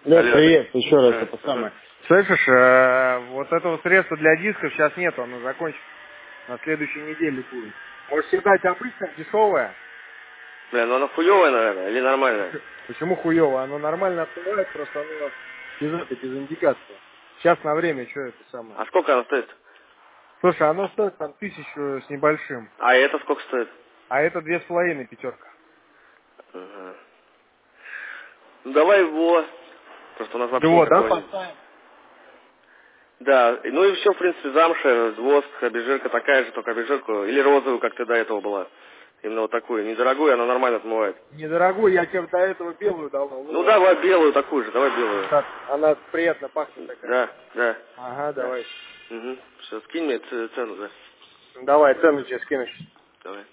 Лёд, привет, еще раз это самое. Слышишь, вот этого средства для дисков сейчас нету, оно закончится на следующей неделе будет. Может, считать обычно дешевое? Бля, ну оно хуёвое, наверное, или нормальное? Почему хуёво? Оно нормально открывает, просто оно без индикации. Сейчас на время, что это самое? А сколько оно стоит? Слушай, оно стоит там 1000 с небольшим. А это сколько стоит? А это 2,5 пятерка. Ага. Ну давай его. Просто у нас вообще Вот, да, никакого нет. поставим. Да, ну и все, в принципе, замша, воск, обезжирка такая же, только обезжирку, или розовую, как ты до этого была. Именно вот такую, недорогую, она нормально отмывает. Недорогую, я тебе до этого белую давал. Ну давай белую такую же, давай белую. Так, она приятно пахнет такая. Да, да. Ага, Да. давай. Угу. Все, скинь мне цену, да. Давай, цену тебе скину. Давай.